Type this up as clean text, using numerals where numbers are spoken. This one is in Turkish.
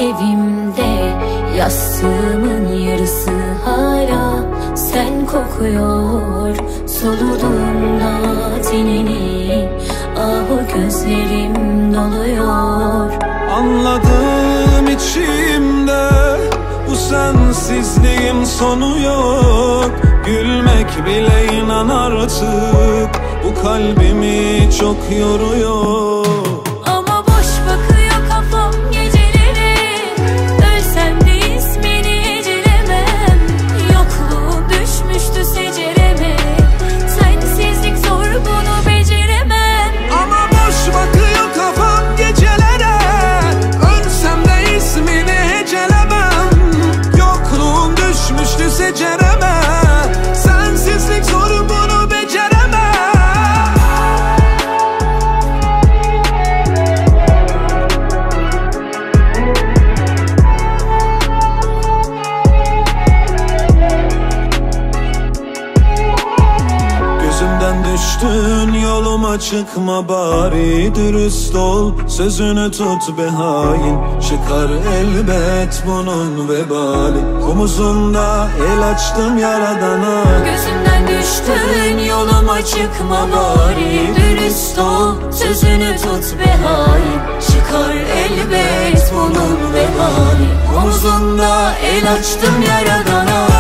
evimde yastığımın yarısı hala sen kokuyor. Soluduğumda tenini, ah gözlerim doluyor. Anladım içimde, bu sensizliğin sonu yok. Gülmek bile inan artık bu kalbimi çok yoruyor. Ama boş bakıyor kafam gecelere, ölsem de ismini hecelemem. Yokluğun düşmüştü secereme, sensizlik zor bunu beceremem. Ama boş bakıyor kafam gecelere, ölsem de ismini hecelemem. Yokluğun düşmüştü secereme, sensizlik zor bunu beceremem. Gözümden düştün, yoluma çıkma bari. Dürüst ol, sözünü tut be hain. Çıkar elbet bunun vebali. Omuzunda el açtım yaradana. Gözümden düştün, yoluma çıkma bari. Dürüst ol, sözünü tut be hain. Çıkar elbet bunun vebali. Omuzunda el açtım yaradana.